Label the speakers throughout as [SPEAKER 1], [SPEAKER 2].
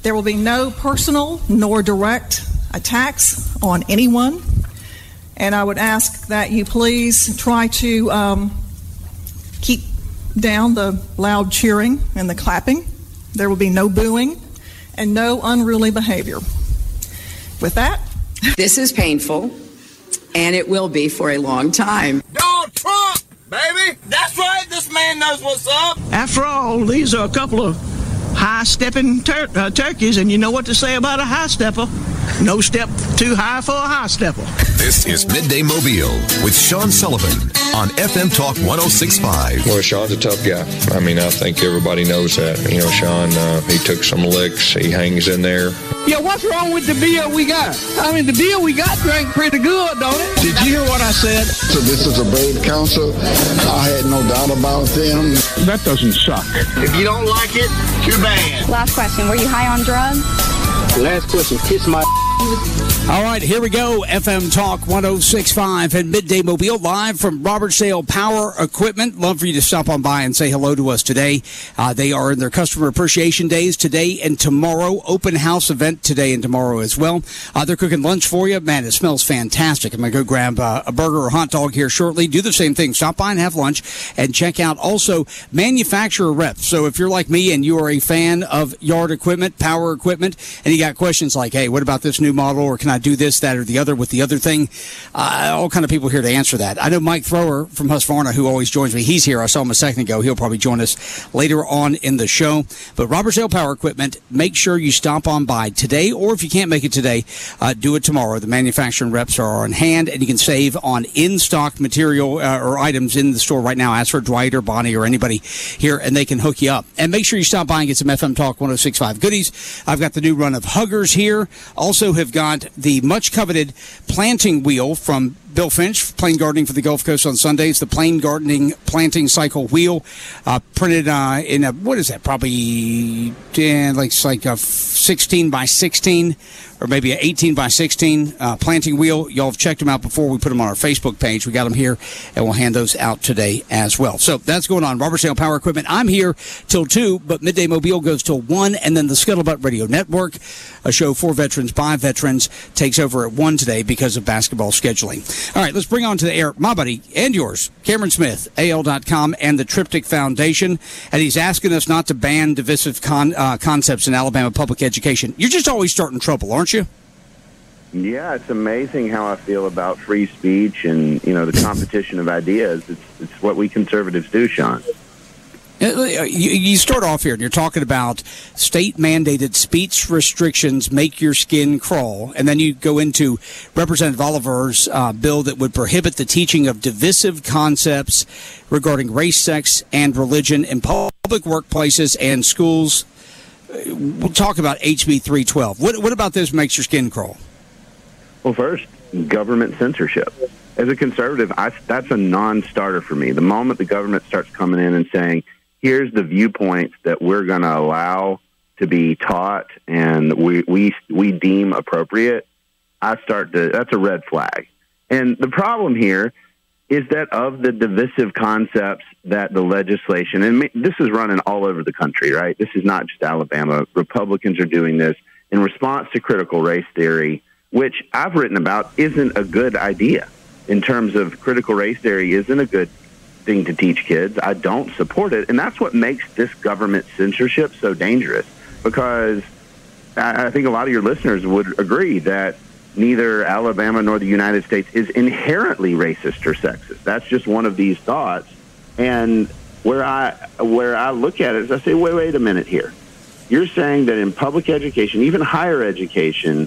[SPEAKER 1] There will be no personal nor direct attacks on anyone. And I would ask that you please try to keep down the loud cheering and the clapping. There will be no booing and no unruly behavior. With that,
[SPEAKER 2] this is painful, and it will be for a long time.
[SPEAKER 3] Donald Trump, baby! That's right, this man knows what's up!
[SPEAKER 4] After all, these are a couple of high-stepping turkeys, and you know what to say about a high-stepper. No step too high for a high-stepper.
[SPEAKER 5] This is Midday Mobile with Sean Sullivan on FM Talk 106.5.
[SPEAKER 6] Well, Sean's a tough guy. I mean, I think everybody knows that. You know, Sean, he took some licks. He hangs in there.
[SPEAKER 7] Yeah, what's wrong with the beer we got? I mean, the beer we got drank pretty good, don't it?
[SPEAKER 4] Did you hear what I said?
[SPEAKER 8] So this is a brave council. I had no doubt about them.
[SPEAKER 4] That doesn't suck.
[SPEAKER 3] If you don't like it, too bad.
[SPEAKER 9] Last question, were you high on drugs?
[SPEAKER 7] Last question, kiss my...
[SPEAKER 10] All right, here we go. FM Talk 106.5 and Midday Mobile live from Robert Sale Power Equipment. Love for you to stop on by and say hello to us today. They are in their Customer Appreciation Days today and tomorrow. Open house event today and tomorrow as well. They're cooking lunch for you. Man, it smells fantastic. I'm going to go grab a burger or hot dog here shortly. Do the same thing. Stop by and have lunch and check out also manufacturer reps. So if you're like me and you are a fan of yard equipment, power equipment, and you got questions like, hey, what about this new model, or can I do this, that, or the other with the other thing? All kind of people here to answer that. I know Mike Thrower from Husqvarna, who always joins me. He's here. I saw him a second ago. He'll probably join us later on in the show. But Robert Sale Power Equipment, make sure you stop on by today, or if you can't make it today, do it tomorrow. The manufacturing reps are on hand, and you can save on in-stock material or items in the store right now. Ask for Dwight or Bonnie or anybody here, and they can hook you up. And make sure you stop by and get some FM Talk 106.5 goodies. I've got the new run of Huggers here. Also have got the much-coveted planting wheel from Bill Finch, Plain Gardening for the Gulf Coast on Sundays. The Plain Gardening Planting Cycle wheel, printed in a, what is that, probably like a 16 by 16 or maybe an 18 by 16 planting wheel. Y'all have checked them out before. We put them on our Facebook page. We got them here, and we'll hand those out today as well. So that's going on. Robert Sale Power Equipment. I'm here till 2, but Midday Mobile goes till 1, and then the Scuttlebutt Radio Network, a show for veterans by veterans, takes over at 1 today because of basketball scheduling. All right, let's bring on to the air my buddy and yours, Cameron Smith, AL.com, and the Triptych Foundation, and he's asking us not to ban divisive concepts in Alabama public education. You're just always starting trouble, aren't you?
[SPEAKER 11] Yeah, it's amazing how I feel about free speech and, you know, the competition of ideas. It's what we conservatives do, Sean.
[SPEAKER 10] You start off here, and you're talking about state-mandated speech restrictions make your skin crawl, and then you go into Representative Oliver's bill that would prohibit the teaching of divisive concepts regarding race, sex, and religion in public workplaces and schools. We'll talk about HB 312. What about this makes your skin crawl?
[SPEAKER 11] Well, first, government censorship. As a conservative, that's a non-starter for me. The moment the government starts coming in and saying, here's the viewpoints that we're going to allow to be taught and we deem appropriate, that's a red flag. And the problem here is that of the divisive concepts that the legislation, and this is running all over the country, right? This is not just Alabama. Republicans are doing this in response to critical race theory, which I've written about isn't a good idea. In terms of critical race theory isn't a good thing to teach kids. I don't support it. And that's what makes this government censorship so dangerous, because I think a lot of your listeners would agree that neither Alabama nor the United States is inherently racist or sexist. That's just one of these thoughts. And where I look at it is I say, wait a minute here. You're saying that in public education, even higher education,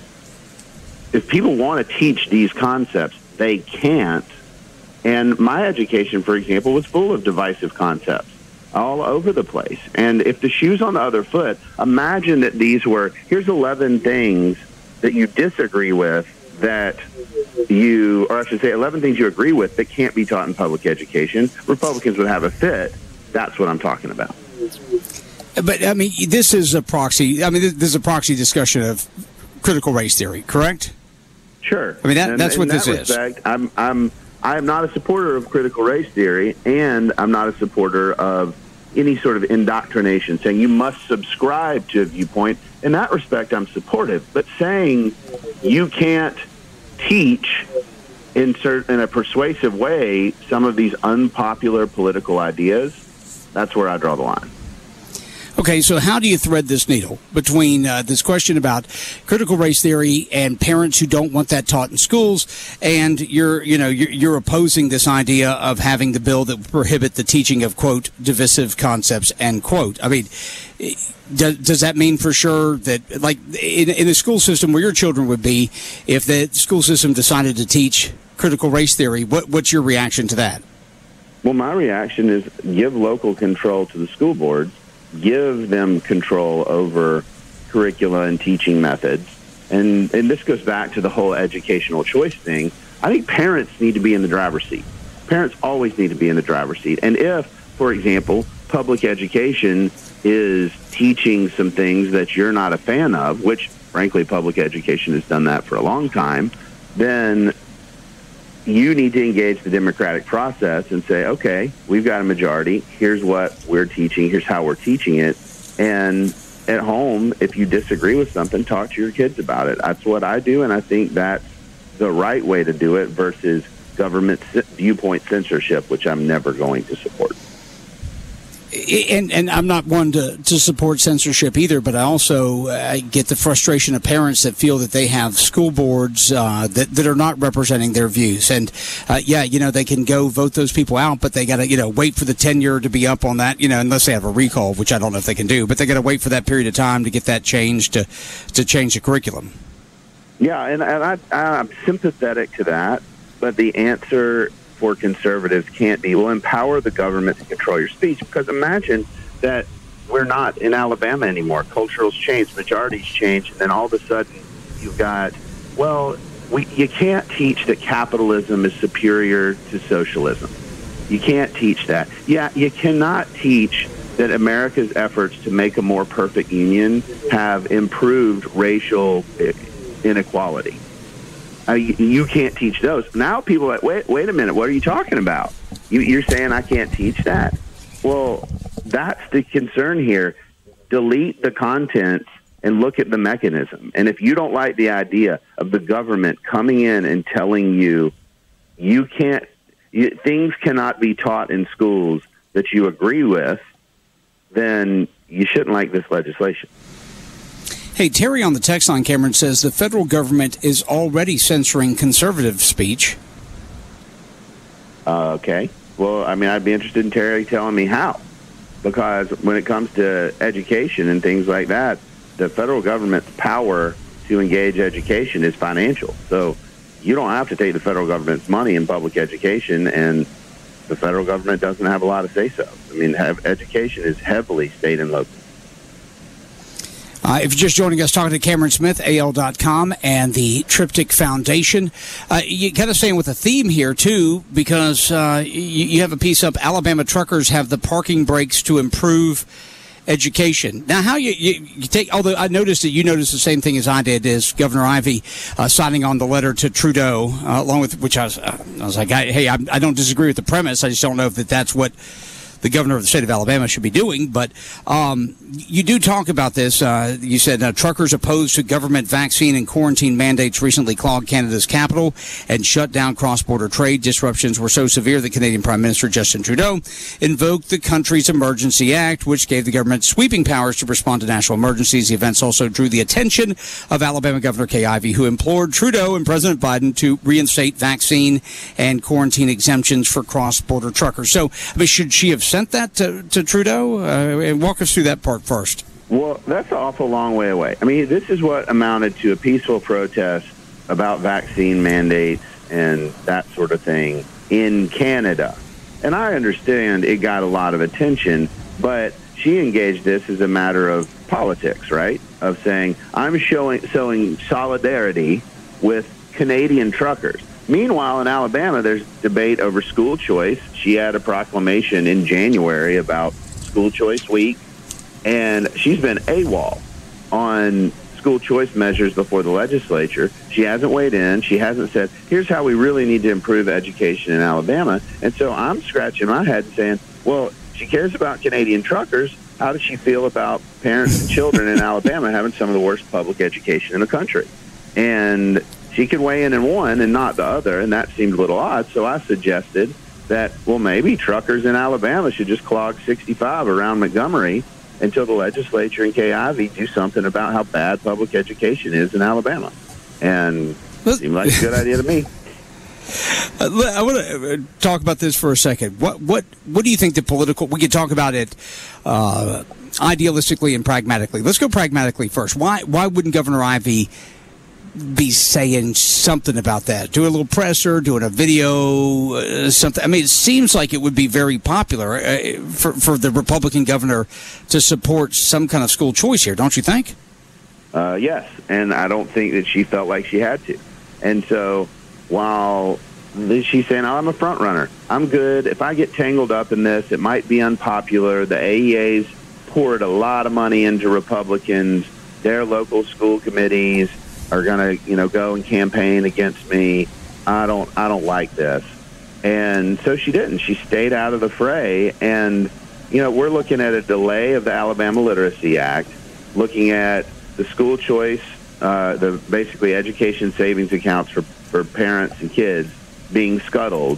[SPEAKER 11] if people want to teach these concepts, they can't. And my education, for example, was full of divisive concepts all over the place. And if the shoe's on the other foot, imagine that these were, here's 11 things that you disagree with that you, or I should say 11 things you agree with that can't be taught in public education. Republicans would have a fit. That's what I'm talking about.
[SPEAKER 10] But, I mean, this is a proxy discussion of critical race theory, correct?
[SPEAKER 11] Sure.
[SPEAKER 10] I mean, that's what this is.
[SPEAKER 11] I am not a supporter of critical race theory, and I'm not a supporter of any sort of indoctrination saying you must subscribe to a viewpoint in that respect, I'm supportive. But saying you can't teach in a persuasive way some of these unpopular political ideas, that's where I draw the line.
[SPEAKER 10] Okay, so how do you thread this needle between this question about critical race theory and parents who don't want that taught in schools, and you're opposing this idea of having the bill that would prohibit the teaching of, quote, divisive concepts, end quote? I mean, does that mean for sure that, like, in a school system where your children would be, if the school system decided to teach critical race theory, what's your reaction to that?
[SPEAKER 11] Well, my reaction is give local control to the school boards. Give them control over curricula and teaching methods. And this goes back to the whole educational choice thing. I think parents need to be in the driver's seat. Parents always need to be in the driver's seat. And if, for example, public education is teaching some things that you're not a fan of, which, frankly, public education has done that for a long time, then you need to engage the democratic process and say, okay, we've got a majority. Here's what we're teaching. Here's how we're teaching it. And at home, if you disagree with something, talk to your kids about it. That's what I do, and I think that's the right way to do it versus government viewpoint censorship, which I'm never going to support.
[SPEAKER 10] And I'm not one to support censorship either, but I also get the frustration of parents that feel that they have school boards that are not representing their views. And, they can go vote those people out, but they got to, wait for the tenure to be up on that, unless they have a recall, which I don't know if they can do. But they got to wait for that period of time to get that changed to change the curriculum.
[SPEAKER 11] Yeah, and I'm sympathetic to that, but the answer for conservatives can't be, well, empower the government to control your speech, because imagine that we're not in Alabama anymore. Culture's changed, majorities change, and then all of a sudden you've got, you can't teach that capitalism is superior to socialism. You can't teach that. Yeah, you cannot teach that America's efforts to make a more perfect union have improved racial inequality. You can't teach those. Now people are like, wait a minute, what are you talking about? You're saying I can't teach that? Well, that's the concern here. Delete the content and look at the mechanism. And if you don't like the idea of the government coming in and telling you things cannot be taught in schools that you agree with, then you shouldn't like this legislation.
[SPEAKER 10] Hey, Terry on the text line, Cameron, says the federal government is already censoring conservative speech.
[SPEAKER 11] Okay. Well, I'd be interested in Terry telling me how. Because when it comes to education and things like that, the federal government's power to engage education is financial. So you don't have to take the federal government's money in public education, and the federal government doesn't have a lot of say-so. Education is heavily state and local.
[SPEAKER 10] If you're just joining us, talking to Cameron Smith, AL.com, and the Triptych Foundation. You kind of staying with a theme here, too, because you have a piece up, Alabama truckers have the parking brakes to improve education. Now, how you take, although I noticed that you noticed the same thing as I did, is Governor Ivey signing on the letter to Trudeau, along with which I was like, hey, I don't disagree with the premise. I just don't know if that's what the governor of the state of Alabama should be doing. But you do talk about this. You said truckers opposed to government vaccine and quarantine mandates recently clogged Canada's capital and shut down cross-border trade. Disruptions were so severe that Canadian Prime Minister Justin Trudeau invoked the country's Emergency Act, which gave the government sweeping powers to respond to national emergencies. The events also drew the attention of Alabama Governor Kay Ivey, who implored Trudeau and President Biden to reinstate vaccine and quarantine exemptions for cross-border truckers. So, should she have sent that to Trudeau? And walk us through that part first.
[SPEAKER 11] Well, that's an awful long way away. This is what amounted to a peaceful protest about vaccine mandates and that sort of thing in Canada. And I understand it got a lot of attention, but she engaged this as a matter of politics, right? Of saying, I'm showing solidarity with Canadian truckers. Meanwhile, in Alabama, there's debate over school choice. She had a proclamation in January about school choice week, and she's been AWOL on school choice measures before the legislature. She hasn't weighed in. She hasn't said, here's how we really need to improve education in Alabama. And so I'm scratching my head saying, well, she cares about Canadian truckers. how does she feel about parents and children in Alabama having some of the worst public education in the country? And she could weigh in one and not the other, and that seemed a little odd. So I suggested that, well, maybe truckers in Alabama should just clog 65 around Montgomery until the legislature and KIV do something about how bad public education is in Alabama. And it seemed like a good idea to me.
[SPEAKER 10] I want to talk about this for a second. What do you think the political? We could talk about it idealistically and pragmatically. Let's go pragmatically first. Why wouldn't Governor Ivey be saying something about that? Do a little presser, doing a video, something. I mean, it seems like it would be very popular for the Republican governor to support some kind of school choice here, don't you think?
[SPEAKER 11] Yes, and I don't think that she felt like she had to. And so while she's saying, I'm a front runner, I'm good. If I get tangled up in this, it might be unpopular. The AEA's poured a lot of money into Republicans. Their local school committees are going to, go and campaign against me. I don't like this. And so she didn't. She stayed out of the fray. And, we're looking at a delay of the Alabama Literacy Act, looking at the school choice, the basically education savings accounts for parents and kids being scuttled.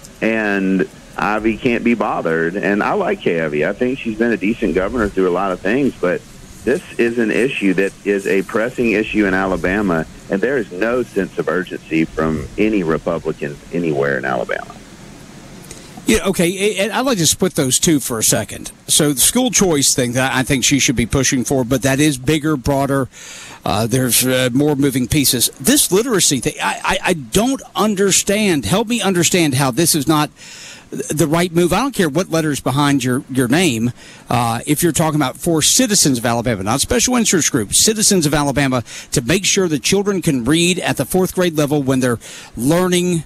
[SPEAKER 11] And Ivey can't be bothered. And I like Kay Ivey. I think she's been a decent governor through a lot of things, but this is an issue that is a pressing issue in Alabama, and there is no sense of urgency from any Republicans anywhere in Alabama.
[SPEAKER 10] Yeah, okay, and I'd like to split those two for a second. So the school choice thing that I think she should be pushing for, but that is bigger, broader. There's more moving pieces. This literacy thing, I don't understand. Help me understand how this is not the right move. I don't care what letter's behind your name. If you're talking about for citizens of Alabama, not special interest groups, citizens of Alabama, to make sure that children can read at the fourth grade level when they're learning.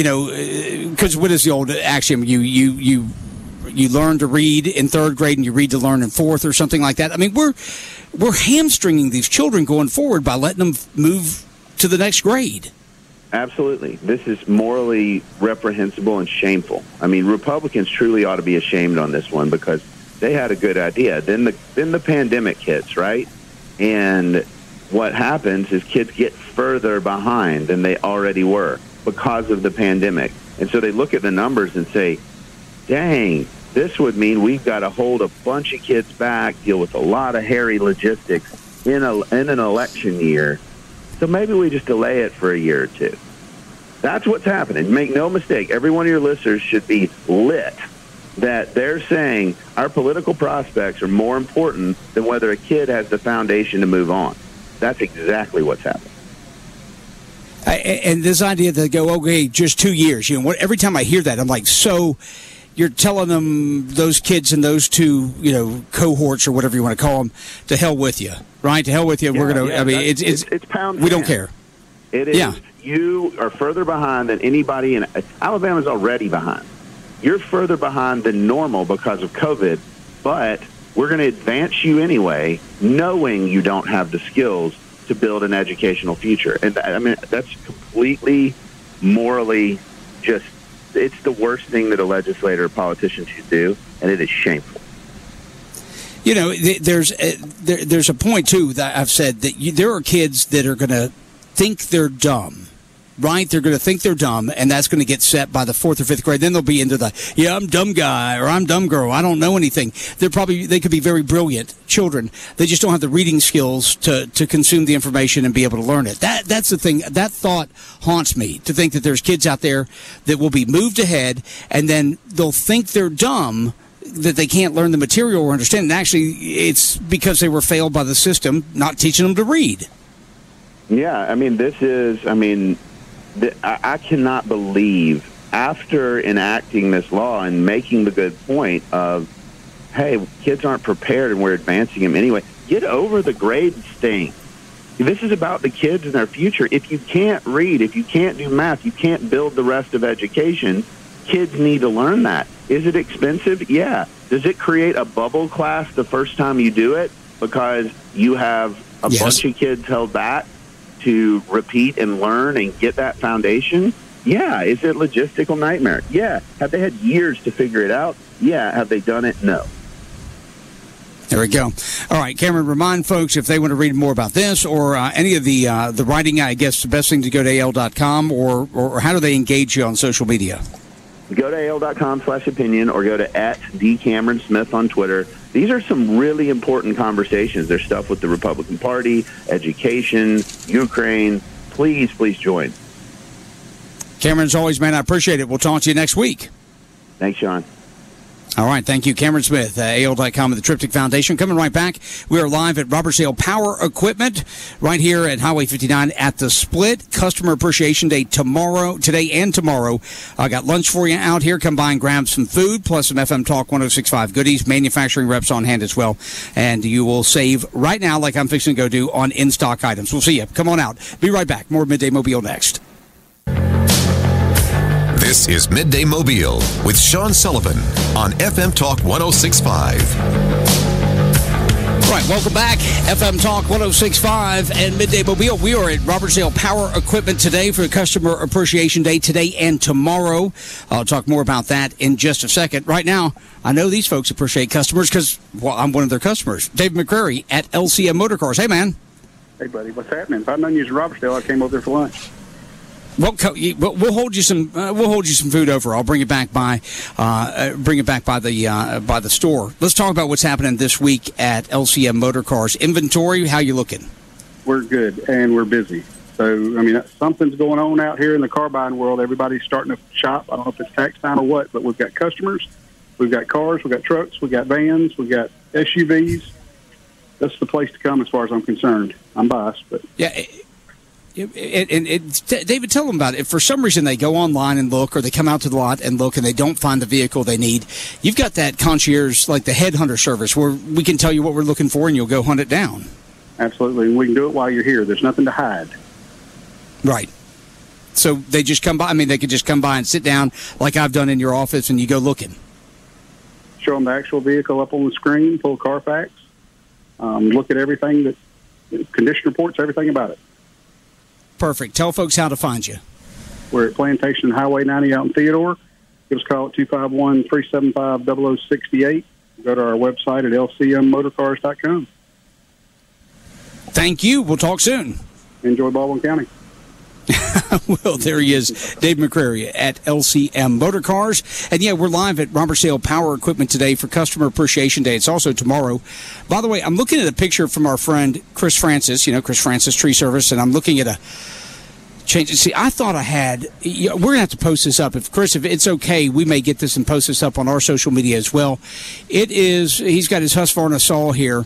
[SPEAKER 10] Because what is the old axiom? You learn to read in third grade and you read to learn in fourth, or something like that. I mean, we're hamstringing these children going forward by letting them move to the next grade.
[SPEAKER 11] Absolutely. This is morally reprehensible and shameful. I mean, Republicans truly ought to be ashamed on this one, because they had a good idea. Then the pandemic hits, right? And what happens is kids get further behind than they already were because of the pandemic. And so they look at the numbers and say, dang, this would mean we've got to hold a bunch of kids back, deal with a lot of hairy logistics in an election year. So maybe we just delay it for a year or two. That's what's happening. Make no mistake, every one of your listeners should be lit that they're saying our political prospects are more important than whether a kid has the foundation to move on. That's exactly what's happening.
[SPEAKER 10] And this idea that go, okay, just 2 years. Every time I hear that, I'm like, so you're telling them, those kids in those two, cohorts or whatever you want to call them, to hell with you, right? To hell with you. We're gonna. I mean, it's pound. We don't care.
[SPEAKER 11] It is. Yeah. You are further behind than anybody in Alabama's already behind. You're further behind than normal because of COVID, but we're going to advance you anyway, knowing you don't have the skills to build an educational future. And I mean, that's completely morally just, it's the worst thing that a legislator or politician should do, and it is shameful.
[SPEAKER 10] There's a point, too, that I've said that there are kids that are going to think they're dumb, right? They're going to think they're dumb, and that's going to get set by the fourth or fifth grade. Then they'll be into I'm dumb guy, or I'm dumb girl. I don't know anything. They could be very brilliant children. They just don't have the reading skills to consume the information and be able to learn it. That's the thing. That thought haunts me, to think that there's kids out there that will be moved ahead, and then they'll think they're dumb, that they can't learn the material or understand. And actually, it's because they were failed by the system, not teaching them to read.
[SPEAKER 11] Yeah, I mean, I cannot believe, after enacting this law and making the good point of, hey, kids aren't prepared and we're advancing them anyway, get over the grade thing. This is about the kids and their future. If you can't read, if you can't do math, you can't build the rest of education. Kids need to learn that. Is it expensive? Yeah. Does it create a bubble class the first time you do it because you have a bunch of kids held back to repeat and learn and get that foundation? Yeah. Is it a logistical nightmare? Yeah. Have they had years to figure it out? Yeah. Have they done it? No.
[SPEAKER 10] There we go. All right, Cameron, remind folks if they want to read more about this or any of the writing, I guess the best thing to go to AL.com or how do they engage you on social media?
[SPEAKER 11] Go to AL.com/opinion or go to @DCameronSmith on Twitter. These are some really important conversations. There's stuff with the Republican Party, education, Ukraine. Please join.
[SPEAKER 10] Cameron, as always, man, I appreciate it. We'll talk to you next week.
[SPEAKER 11] Thanks, Sean.
[SPEAKER 10] All right, thank you. Cameron Smith, AL.com of the Triptych Foundation. Coming right back, we are live at Robertsdale Power Equipment right here at Highway 59 at the Split. Customer Appreciation Day today and tomorrow. I got lunch for you out here. Come by and grab some food, plus some FM Talk 106.5 goodies. Manufacturing reps on hand as well. And you will save right now, like I'm fixing to go do, on in-stock items. We'll see you. Come on out. Be right back. More Midday Mobile next.
[SPEAKER 5] This is Midday Mobile with Sean Sullivan on FM Talk 106.5.
[SPEAKER 10] All right, welcome back. FM Talk 106.5 and Midday Mobile. We are at Robertsdale Power Equipment today for Customer Appreciation Day today and tomorrow. I'll talk more about that in just a second. Right now, I know these folks appreciate customers because, well, I'm one of their customers. Dave McCrary at LCM Motorcars. Hey, man.
[SPEAKER 12] Hey, buddy. What's happening? If I'd known you was in Robertsdale, I came over there for lunch.
[SPEAKER 10] Well, we'll hold you some. We'll hold you some food over. I'll bring it back by the store. Let's talk about what's happening this week at LCM Motorcars. Inventory, how you looking?
[SPEAKER 12] We're good and we're busy. So I mean, something's going on out here in the car buying world. Everybody's starting to shop. I don't know if it's tax time or what, but we've got customers, we've got cars, we've got trucks, we've got vans, we've got SUVs. That's the place to come as far as I'm concerned. I'm biased, but
[SPEAKER 10] yeah. David, tell them about it. If for some reason they go online and look, or they come out to the lot and look, and they don't find the vehicle they need, you've got that concierge, like the headhunter service, where we can tell you what we're looking for, and you'll go hunt it down.
[SPEAKER 12] Absolutely, and we can do it while you're here. There's nothing to hide.
[SPEAKER 10] Right. So they just come by. I mean, they could just come by and sit down, like I've done in your office, and you go looking.
[SPEAKER 12] Show them the actual vehicle up on the screen, pull Carfax, look at everything, condition reports, everything about it.
[SPEAKER 10] Perfect. Tell folks how to find you.
[SPEAKER 12] We're at Plantation Highway 90 out in Theodore. Give us a call at 251-375-0068. Go to our website at lcmmotorcars.com.
[SPEAKER 10] Thank you. We'll talk soon.
[SPEAKER 12] Enjoy Baldwin County.
[SPEAKER 10] Well, there he is, Dave McCrary at LCM Motorcars. And, yeah, we're live at Robertsdale Power Equipment today for Customer Appreciation Day. It's also tomorrow. By the way, I'm looking at a picture from our friend Chris Francis, Chris Francis Tree Service, and I'm looking at a change. See, I thought I had – we're going to have to post this up. If it's okay, we may get this and post this up on our social media as well. It is – he's got his Husqvarna saw here.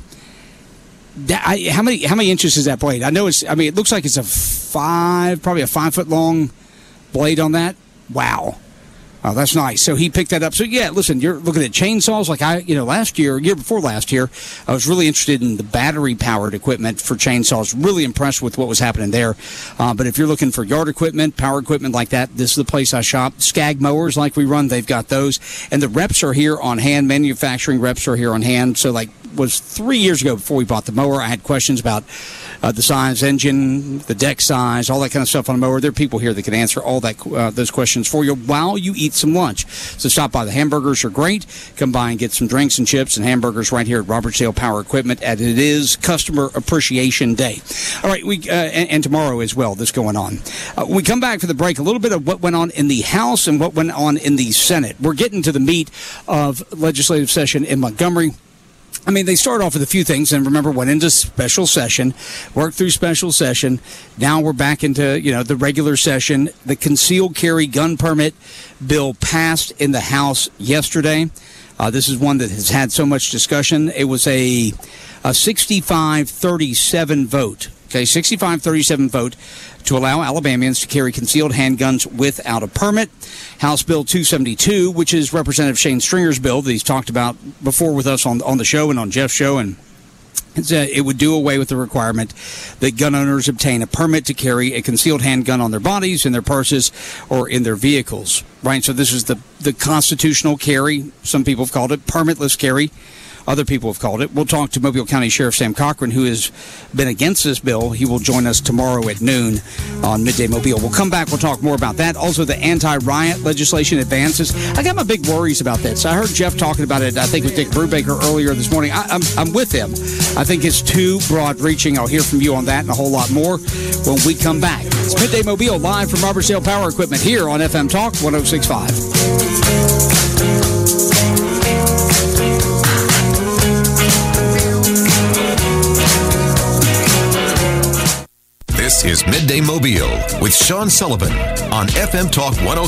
[SPEAKER 10] How many inches is that blade? I know it looks like it's probably a 5 foot long blade on that. Wow. Oh, that's nice. So he picked that up. So yeah, listen, you're looking at chainsaws like year before last year, I was really interested in the battery powered equipment for chainsaws. Really impressed with what was happening there. But if you're looking for yard equipment, power equipment like that, this is the place I shop. Skag mowers like we run, they've got those. And the reps are here on hand. Manufacturing reps are here on hand. So was 3 years ago before we bought the mower. I had questions about the size, engine, the deck size, all that kind of stuff on a mower. There are people here that can answer all that those questions for you while you eat some lunch. So stop by. The hamburgers are great. Come by and get some drinks and chips and hamburgers right here at Robertsdale Power Equipment, and it is Customer Appreciation Day. All right, and tomorrow as well, this going on. We come back for the break, a little bit of what went on in the House and what went on in the Senate. We're getting to the meat of legislative session in Montgomery. I mean, they started off with a few things, and remember, went into special session, worked through special session. Now we're back into, the regular session. The concealed carry gun permit bill passed in the House yesterday. This is one that has had so much discussion. It was a 65-37 vote. Okay, 65-37 vote to allow Alabamians to carry concealed handguns without a permit. House Bill 272, which is Representative Shane Stringer's bill that he's talked about before with us on the show and on Jeff's show, and it would do away with the requirement that gun owners obtain a permit to carry a concealed handgun on their bodies, in their purses, or in their vehicles. Right? So this is the constitutional carry. Some people have called it permitless carry Other people have called it. We'll talk to Mobile County Sheriff Sam Cochran, who has been against this bill. He will join us tomorrow at noon on Midday Mobile. We'll come back. We'll talk more about that. Also, the anti-riot legislation advances. I got my big worries about this. I heard Jeff talking about it, I think, with Dick Brubaker earlier this morning. I'm with him. I think it's too broad-reaching. I'll hear from you on that and a whole lot more when we come back. It's Midday Mobile live from Robertsdale Power Equipment here on FM Talk 106.5.
[SPEAKER 5] This is Midday Mobile with Sean Sullivan on FM Talk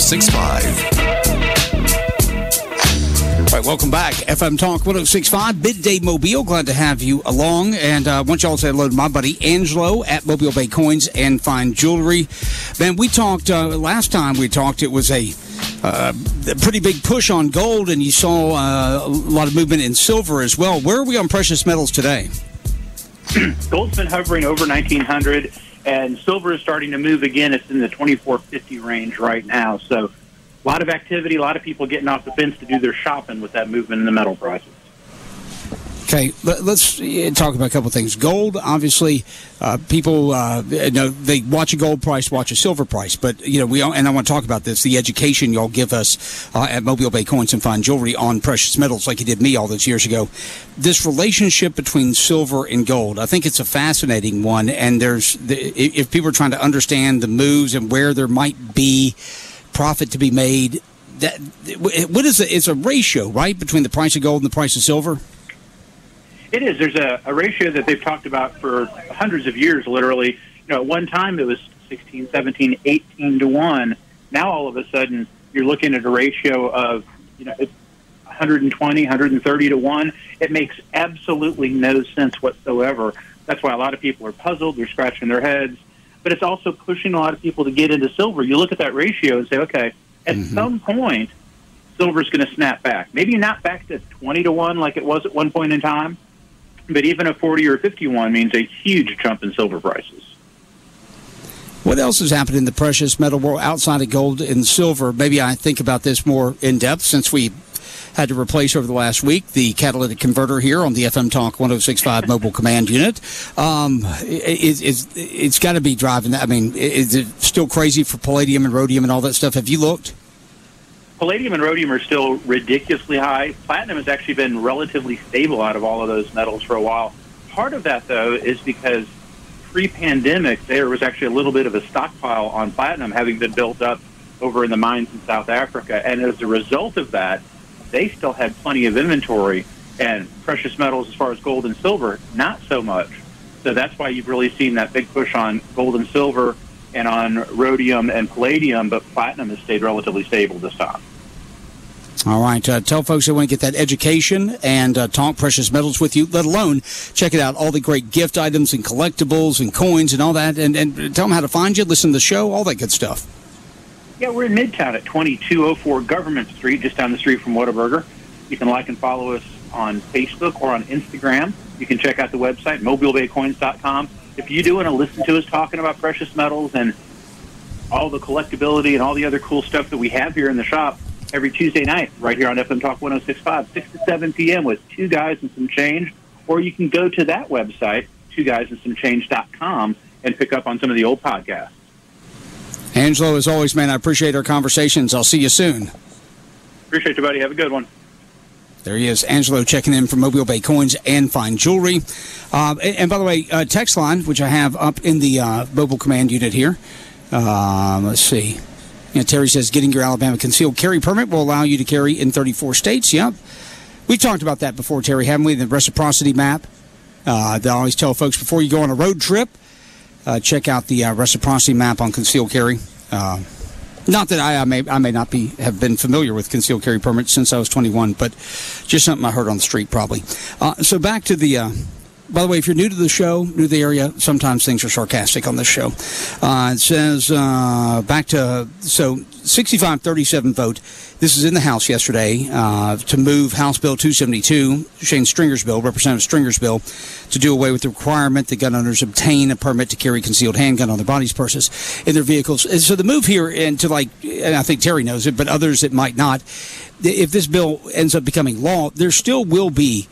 [SPEAKER 5] 106.5.
[SPEAKER 10] All right, welcome back. FM Talk 106.5, Midday Mobile. Glad to have you along. And I want y'all to say hello to my buddy Angelo at Mobile Bay Coins and Fine Jewelry. Man, we talked, last time we talked, it was a pretty big push on gold, and you saw a lot of movement in silver as well. Where are we on precious metals today?
[SPEAKER 13] Gold's been hovering over 1,900, and silver is starting to move again. It's in the 2450 range right now. So a lot of activity, a lot of people getting off the fence to do their shopping with that movement in the metal prices.
[SPEAKER 10] Okay, let's talk about a couple of things. Gold, obviously, people they watch a gold price, watch a silver price, but and I want to talk about this. The education y'all give us at Mobile Bay Coins and Fine Jewelry on precious metals, like you did me all those years ago. This relationship between silver and gold, I think it's a fascinating one. And if people are trying to understand the moves and where there might be profit to be made, it's a ratio, right, between the price of gold and the price of silver.
[SPEAKER 13] It is. There's a ratio that they've talked about for hundreds of years, literally. At one time it was 16, 17, 18 to 1. Now all of a sudden you're looking at a ratio of 120, 130 to 1. It makes absolutely no sense whatsoever. That's why a lot of people are puzzled. They're scratching their heads. But it's also pushing a lot of people to get into silver. You look at that ratio and say, okay, at some point, silver's going to snap back. Maybe not back to 20 to 1 like it was at one point in time, but even a 40 or 51 means a huge jump in silver prices.
[SPEAKER 10] What else has happened in the precious metal world outside of gold and silver? Maybe I think about this more in depth since we had to replace over the last week the catalytic converter here on the FM Talk 106.5 mobile command unit. It's got to be driving that. I mean, is it still crazy for palladium and rhodium and all that stuff? Have you looked?
[SPEAKER 13] Palladium and rhodium are still ridiculously high. Platinum has actually been relatively stable out of all of those metals for a while. Part of that, though, is because pre-pandemic, there was actually a little bit of a stockpile on platinum having been built up over in the mines in South Africa. And as a result of that, they still had plenty of inventory. And precious metals, as far as gold and silver, not so much. So that's why you've really seen that big push on gold and silver and on rhodium and palladium, but platinum has stayed relatively stable this time.
[SPEAKER 10] All right. Tell folks they want to get that education and talk precious metals with you, let alone check it out, all the great gift items and collectibles and coins and all that, and tell them how to find you, listen to the show, all that good stuff.
[SPEAKER 13] Yeah, we're in Midtown at 2204 Government Street, just down the street from Whataburger. You can like and follow us on Facebook or on Instagram. You can check out the website, mobilebaycoins.com. If you do want to listen to us talking about precious metals and all the collectability and all the other cool stuff that we have here in the shop every Tuesday night, right here on FM Talk 106.5, 6 to 7 p.m. with Two Guys and Some Change, or you can go to that website, twoguysandSomeChange.com, and pick up on some of the old podcasts.
[SPEAKER 10] Angelo, as always, man, I appreciate our conversations. I'll see you soon.
[SPEAKER 13] Appreciate you, buddy. Have a good one.
[SPEAKER 10] There he is, Angelo, checking in from Mobile Bay Coins and Fine Jewelry. And by the way, text line, which I have up in the mobile command unit here. Let's see. Terry says, getting your Alabama concealed carry permit will allow you to carry in 34 states. Yep. We've talked about that before, Terry, haven't we? The reciprocity map. They always tell folks before you go on a road trip, check out the reciprocity map on concealed carry. Not that I may not have been familiar with concealed carry permits since I was 21, but just something I heard on the street probably. So back to the... by the way, if you're new to the show, new to the area, sometimes things are sarcastic on this show. It says, back to, 65-37 vote. This is in the House yesterday to move House Bill 272, Shane Stringer's bill, Representative Stringer's bill, to do away with the requirement that gun owners obtain a permit to carry concealed handgun on their bodies, purses in their vehicles. And so the move here into and I think Terry knows it, but others it might not. If this bill ends up becoming law, there still will be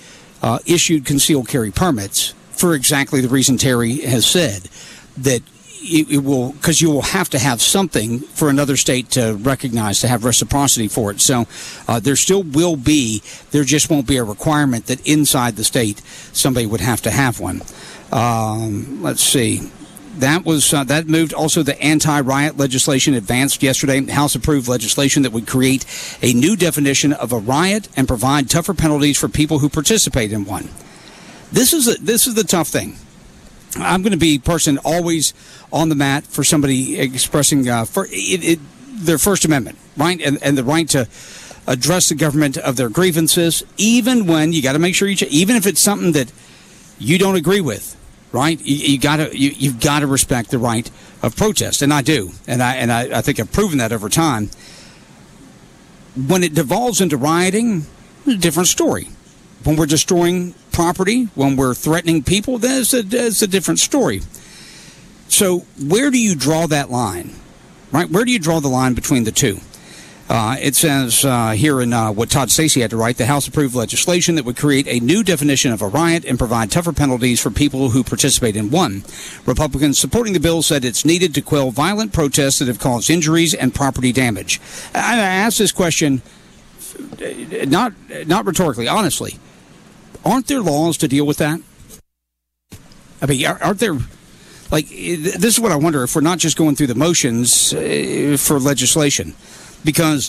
[SPEAKER 10] issued concealed carry permits for exactly the reason Terry has said, that it will, because you will have to have something for another state to recognize, to have reciprocity for it. So there still will be, there just won't be a requirement that inside the state somebody would have to have one. Let's see. That was that moved. Also, the anti-riot legislation advanced yesterday. House approved legislation that would create a new definition of a riot and provide tougher penalties for people who participate in one. This is the tough thing. I'm going to be person always on the mat for somebody expressing their First Amendment, right, and the right to address the government of their grievances, even when you got to make sure even if it's something that you don't agree with. Right, you've got to respect the right of protest, and I do, and I think I've proven that over time. When it devolves into rioting, it's a different story. When we're destroying property, when we're threatening people, that's a different story. So where do you draw that line? Right, where do you draw the line between the two? It says here in what Todd Stacey had to write, the House approved legislation that would create a new definition of a riot and provide tougher penalties for people who participate in one. Republicans supporting the bill said it's needed to quell violent protests that have caused injuries and property damage. I asked this question, not rhetorically, honestly. Aren't there laws to deal with that? I mean, aren't there... Like, this is what I wonder, if we're not just going through the motions for legislation. Because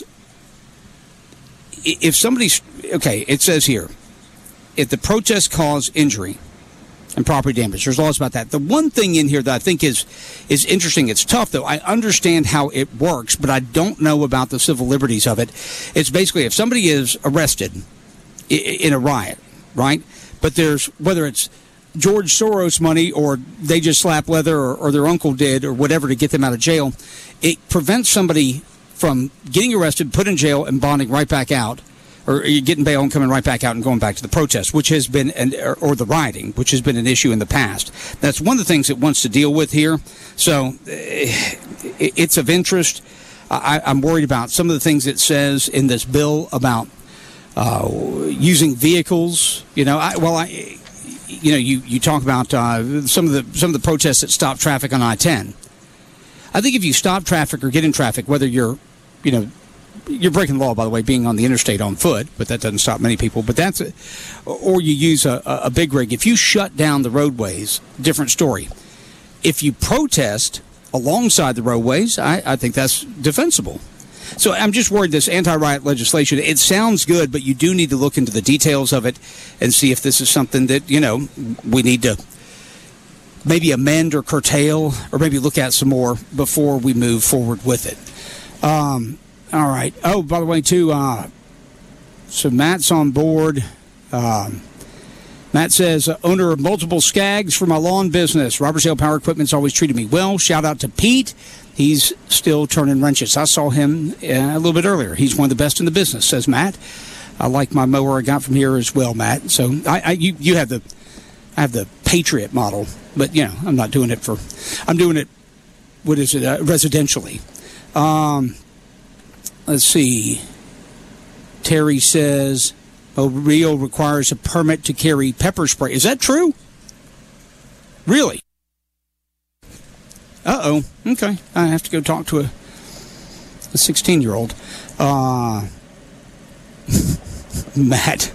[SPEAKER 10] if somebody's... Okay, it says here, if the protests cause injury and property damage, there's laws about that. The one thing in here that I think is interesting, it's tough, though. I understand how it works, but I don't know about the civil liberties of it. It's basically if somebody is arrested in a riot, right? But there's, whether it's George Soros money or they just slap leather or their uncle did or whatever to get them out of jail, it prevents somebody from getting arrested, put in jail, and bonding right back out, or getting bail and coming right back out and going back to the protest, which has been, or the rioting, which has been an issue in the past. That's one of the things it wants to deal with here. So it's of interest. I'm worried about some of the things it says in this bill about using vehicles. You talk about some of the protests that stop traffic on I-10. I think if you stop traffic or get in traffic, whether you're breaking the law, by the way, being on the interstate on foot, but that doesn't stop many people. But or you use a big rig. If you shut down the roadways, different story. If you protest alongside the roadways, I think that's defensible. So I'm just worried this anti-riot legislation, it sounds good, but you do need to look into the details of it and see if this is something that, we need to maybe amend or curtail or maybe look at some more before we move forward with it. All right. Oh, by the way, too, so Matt's on board. Matt says, owner of multiple Skags for my lawn business. Robertsdale Power Equipment's always treated me well. Shout out to Pete. He's still turning wrenches. I saw him a little bit earlier. He's one of the best in the business, says Matt. I like my mower I got from here as well, Matt. So you have I have the Patriot model, but I'm not doing it I'm doing it, residentially. Let's see. Terry says, Rio requires a permit to carry pepper spray. Is that true? Really? Uh-oh. Okay. I have to go talk to a 16-year-old. Matt.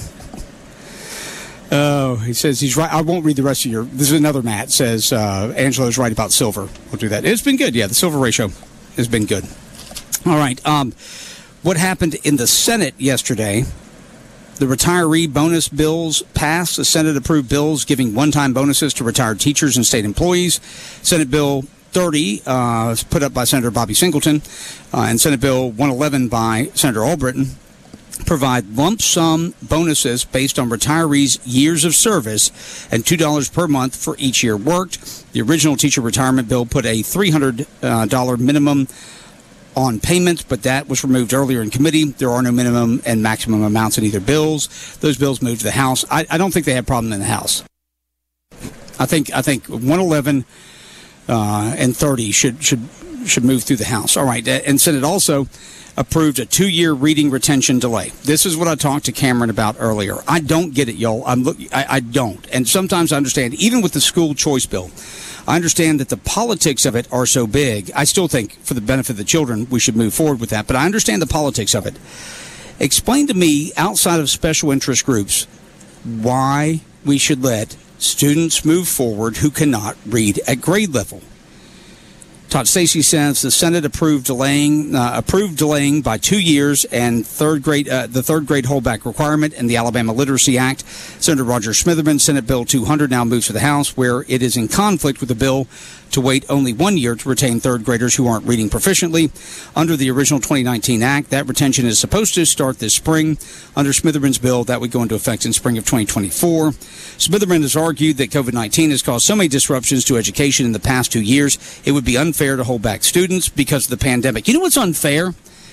[SPEAKER 10] Oh, he says he's right. I won't read the rest of this is another Matt. Says Angelo's right about silver. We'll do that. It's been good. Yeah, the silver ratio has been good. All right. What happened in the Senate yesterday? The retiree bonus bills passed. The Senate approved bills giving one-time bonuses to retired teachers and state employees. Senate Bill 30 put up by Senator Bobby Singleton and Senate Bill 111 by Senator Albritton provide lump sum bonuses based on retirees' years of service and $2 per month for each year worked. The original teacher retirement bill put a $300 minimum on payment, but that was removed earlier in committee. There are no minimum and maximum amounts in either bills. Those bills moved to the House. I don't think they have a problem in the House. I think 111 and 30 should move through the House. All right, and Senate also approved a 2-year reading retention delay. This is what I talked to Cameron about earlier. I don't get it, y'all. I don't. And sometimes I understand, even with the school choice bill, I understand that the politics of it are so big. I still think, for the benefit of the children, we should move forward with that. But I understand the politics of it. Explain to me, outside of special interest groups, why we should let students move forward who cannot read at grade level. Todd Stacey says the Senate approved delaying by 2 years and the third grade holdback requirement in the Alabama Literacy Act. Senator Roger Smitherman, Senate Bill 200, now moves to the House, where it is in conflict with the bill to wait only 1 year to retain third graders who aren't reading proficiently. Under the original 2019 Act, that retention is supposed to start this spring. Under Smitherman's bill, that would go into effect in spring of 2024. Smitherman has argued that COVID-19 has caused so many disruptions to education in the past 2 years, it would be unfair to hold back students because of the pandemic. You know what's unfair?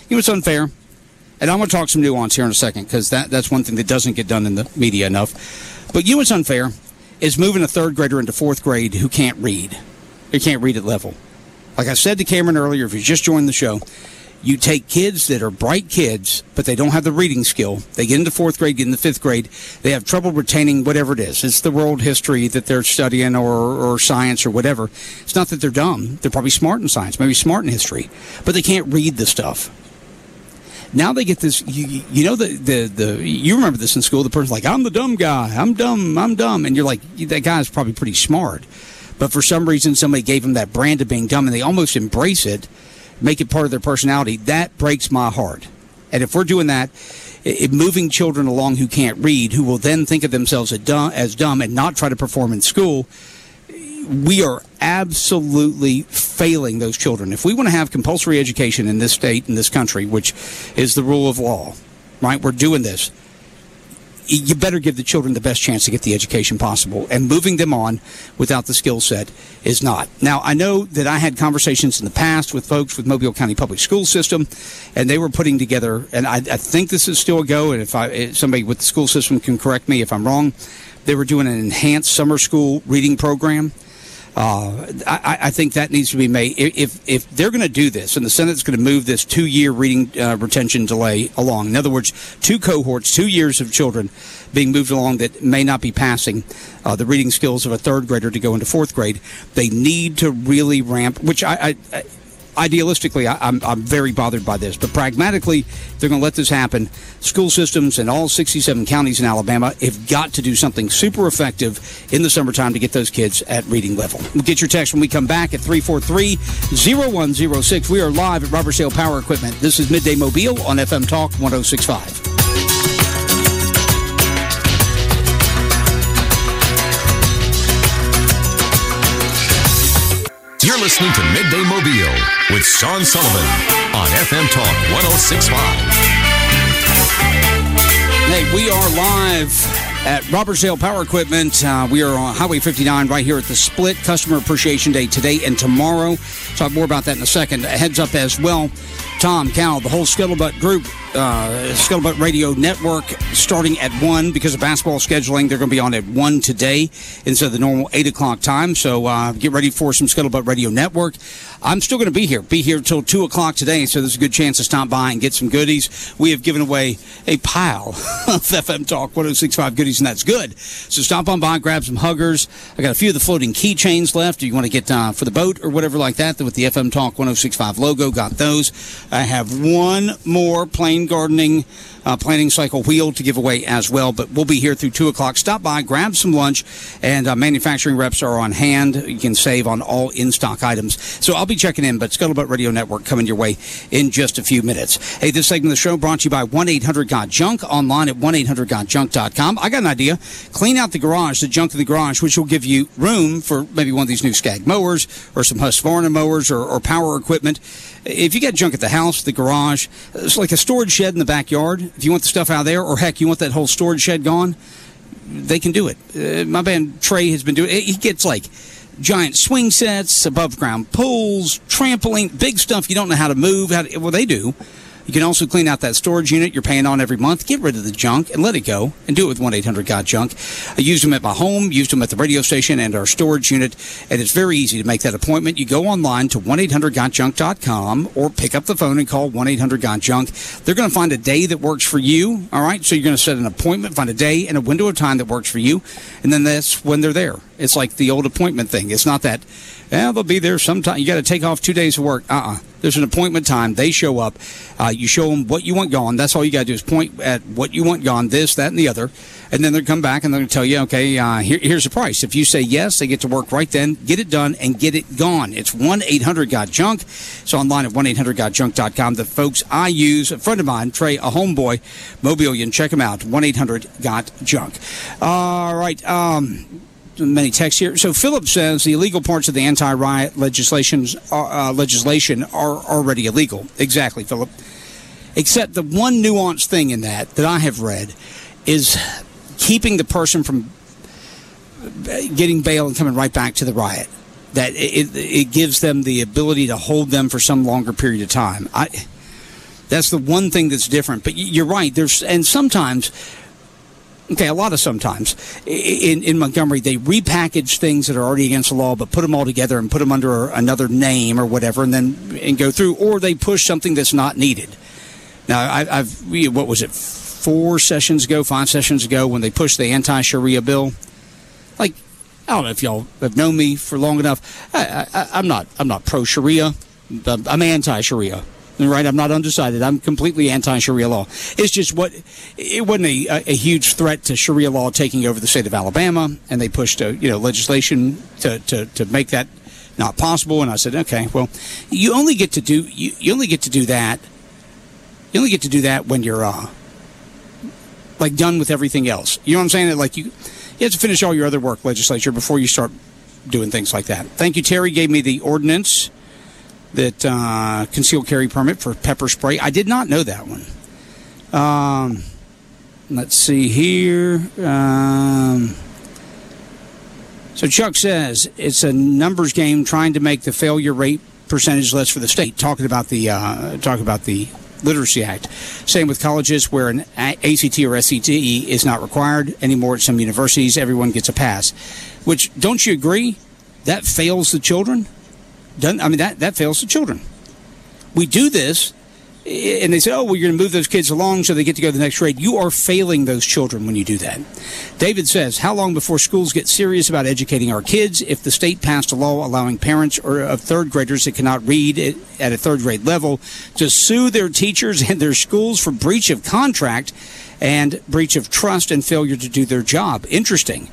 [SPEAKER 10] And I'm going to talk some nuance here in a second, because that's one thing that doesn't get done in the media enough. But you know what's unfair is moving a third grader into fourth grade who can't read. Who can't read at level. Like I said to Cameron earlier, if you just joined the show, you take kids that are bright kids, but they don't have the reading skill. They get into fourth grade, get into fifth grade. They have trouble retaining whatever it is. It's the world history that they're studying or science or whatever. It's not that they're dumb. They're probably smart in science, maybe smart in history, but they can't read the stuff. Now they get this, you remember this in school, the person's like, I'm the dumb guy, I'm dumb. And you're like, that guy's probably pretty smart. But for some reason, somebody gave them that brand of being dumb, and they almost embrace it, make it part of their personality. That breaks my heart. And if we're doing that, moving children along who can't read, who will then think of themselves as dumb and not try to perform in school, we are absolutely failing those children. If we want to have compulsory education in this state, in this country, which is the rule of law, right? We're doing this. You better give the children the best chance to get the education possible. And moving them on without the skill set is not. Now, I know that I had conversations in the past with folks with Mobile County Public School System, and they were putting together, and I think this is still a go, and if somebody with the school system can correct me if I'm wrong, they were doing an enhanced summer school reading program. I think that needs to be made. If they're going to do this, and the Senate's going to move this 2-year reading retention delay along, in other words, 2 cohorts, 2 years of children being moved along that may not be passing the reading skills of a third grader to go into fourth grade, they need to really ramp, which idealistically, I'm very bothered by this, but pragmatically, they're going to let this happen. School systems in all 67 counties in Alabama have got to do something super effective in the summertime to get those kids at reading level. We'll get your text when we come back at 343-0106. We are live at Robert Sale Power Equipment. This is Midday Mobile on FM Talk 106.5.
[SPEAKER 5] You're listening to Midday Mobile with Sean Sullivan on FM Talk 106.5.
[SPEAKER 10] Hey, we are live at Robert Sale Power Equipment. We are on Highway 59 right here at the Split. Customer Appreciation Day today and tomorrow. Talk more about that in a second. A heads up as well, Tom, Cal, the whole Scuttlebutt group, Scuttlebutt Radio Network, starting at 1 because of basketball scheduling. They're going to be on at 1 today instead of the normal 8 o'clock time. So get ready for some Scuttlebutt Radio Network. I'm still going to be here till 2 o'clock today, so there's a good chance to stop by and get some goodies. We have given away a pile of FM Talk 106.5 goodies, and that's good. So stop on by, grab some huggers. I got a few of the floating keychains left. Do you want to get for the boat or whatever like that with the FM Talk 106.5 logo? Got those. I have one more plain gardening planting cycle wheel to give away as well, but we'll be here through 2 o'clock. Stop by, grab some lunch, and manufacturing reps are on hand. You can save on all in-stock items. So I'll be checking in, but Scuttlebutt Radio Network coming your way in just a few minutes. Hey, this segment of the show brought to you by 1-800-GOT-JUNK, online at 1-800-GOT-JUNK.com. I got an idea. Clean out the garage, the junk in the garage, which will give you room for maybe one of these new Skag mowers or some Husqvarna mowers or power equipment. If you got junk at the house, the garage, it's like a storage shed in the backyard. If you want the stuff out of there, or heck, you want that whole storage shed gone, they can do it. My man Trey has been doing it. He gets like giant swing sets, above ground pools, trampoline, big stuff you don't know how to move. Well, they do. You can also clean out that storage unit you're paying on every month. Get rid of the junk and let it go, and do it with 1-800-GOT-JUNK. I used them at my home, used them at the radio station and our storage unit, and it's very easy to make that appointment. You go online to 1-800-GOT-JUNK.com or pick up the phone and call 1-800-GOT-JUNK. They're going to find a day that works for you, all right? So you're going to set an appointment, find a day and a window of time that works for you, and then that's when they're there. It's like the old appointment thing. It's not that, they'll be there sometime. You got to take off 2 days of work. There's an appointment time. They show up. You show them what you want gone. That's all you got to do is point at what you want gone, this, that, and the other. And then they'll come back and they're going to tell you, okay, here's the price. If you say yes, they get to work right then, get it done, and get it gone. It's 1-800-GOT-JUNK. It's online at 1-800-GOT-JUNK.com. The folks I use, a friend of mine, Trey, a homeboy, Mobilian, check him out, 1-800-GOT-JUNK. All right. Many texts here. So Philip says the illegal parts of the anti-riot legislation are already illegal. Exactly, Philip. Except the one nuanced thing in that I have read is keeping the person from getting bail and coming right back to the riot. That it gives them the ability to hold them for some longer period of time. That's the one thing that's different. But you're right. Sometimes in Montgomery, they repackage things that are already against the law, but put them all together and put them under another name or whatever, and go through. Or they push something that's not needed. Now, what was it, 5 sessions ago, when they pushed the anti-Sharia bill? Like, I don't know if y'all have known me for long enough. I'm not pro-Sharia. I'm anti-Sharia. Right, I'm not undecided. I'm completely anti-Sharia law. It's just it wasn't a huge threat to Sharia law taking over the state of Alabama, and they pushed legislation to make that not possible. And I said, okay, well, you only get to do that. You only get to do that when you're like done with everything else. You know what I'm saying? Like you have to finish all your other work, legislature, before you start doing things like that. Thank you, Terry. Gave me the ordinance. That concealed carry permit for pepper spray. I did not know that one. Let's see here. So Chuck says it's a numbers game trying to make the failure rate percentage less for the state. Talking about the Literacy Act. Same with colleges where an ACT or SAT is not required anymore at some universities. Everyone gets a pass. Which, don't you agree? That fails the children. That fails the children. We do this, and they say, oh, well, you're going to move those kids along so they get to go to the next grade. You are failing those children when you do that. David says, how long before schools get serious about educating our kids? If the state passed a law allowing parents of third graders that cannot read at a third grade level to sue their teachers and their schools for breach of contract and breach of trust and failure to do their job. Interesting.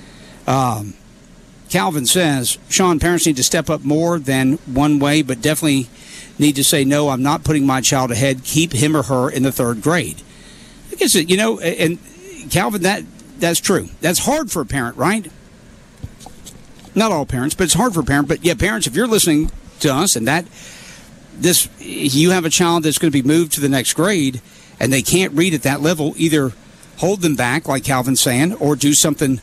[SPEAKER 10] Calvin says, Sean, parents need to step up more than one way, but definitely need to say, no, I'm not putting my child ahead. Keep him or her in the third grade. I guess, and Calvin, that's true. That's hard for a parent, right? Not all parents, but it's hard for a parent. But yeah, parents, if you're listening to us and you have a child that's going to be moved to the next grade and they can't read at that level, either hold them back, like Calvin's saying, or do something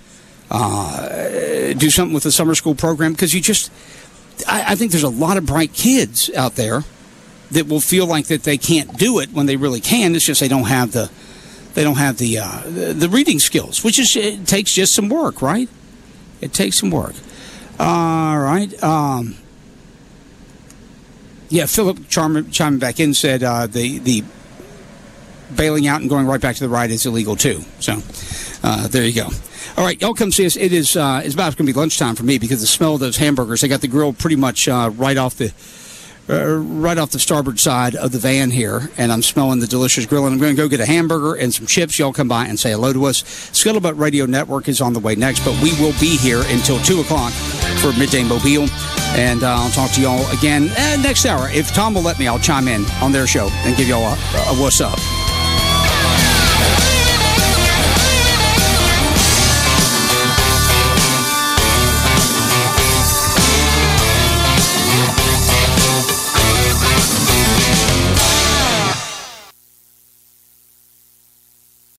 [SPEAKER 10] with the summer school program, because I think there's a lot of bright kids out there that will feel like that they can't do it when they really can. It's just they don't have the reading skills, it takes just some work, right? It takes some work. All right. Philip chiming back in said the bailing out and going right back to the riot is illegal too. So there you go. All right, y'all come see us. It's about going to be lunchtime for me because the smell of those hamburgers. They got the grill pretty much right off the starboard side of the van here, and I'm smelling the delicious grill. And I'm going to go get a hamburger and some chips. Y'all come by and say hello to us. Scuttlebutt Radio Network is on the way next, but we will be here until 2 o'clock for Midday Mobile. And I'll talk to y'all again next hour. If Tom will let me, I'll chime in on their show and give y'all a what's up.